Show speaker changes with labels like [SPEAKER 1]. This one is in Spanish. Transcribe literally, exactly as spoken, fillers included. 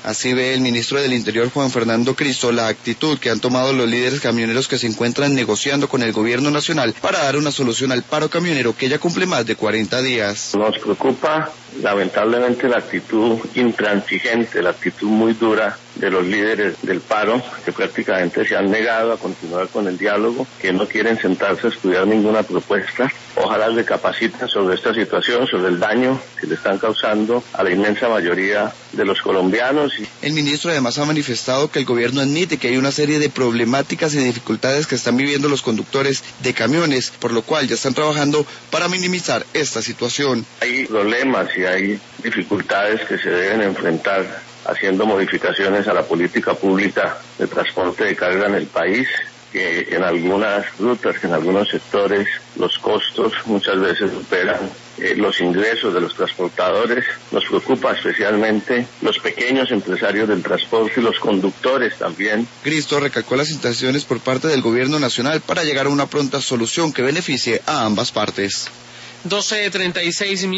[SPEAKER 1] Así ve el ministro del Interior, Juan Fernando Cristo, la actitud que han tomado los líderes camioneros que se encuentran negociando con el gobierno nacional para dar una solución al paro camionero que ya cumple más de cuarenta días.
[SPEAKER 2] Nos preocupa lamentablemente la actitud intransigente, la actitud muy dura de los líderes del paro, que prácticamente se han negado a continuar con el diálogo, que no quieren sentarse a estudiar ninguna propuesta. Ojalá le capaciten sobre esta situación, sobre el daño que le están causando a la inmensa mayoría de los colombianos.
[SPEAKER 1] El ministro además ha manifestado que el gobierno admite que hay una serie de problemáticas y dificultades que están viviendo los conductores de camiones, por lo cual ya están trabajando para minimizar esta situación.
[SPEAKER 2] Hay problemas y hay dificultades que se deben enfrentar haciendo modificaciones a la política pública de transporte de carga en el país, que en algunas rutas, que en algunos sectores los costos muchas veces superan eh, los ingresos de los transportadores. Nos preocupa especialmente los pequeños empresarios del transporte y los conductores también.
[SPEAKER 1] Cristo recalcó las intenciones por parte del gobierno nacional para llegar a una pronta solución que beneficie a ambas partes.
[SPEAKER 3] doce treinta y seis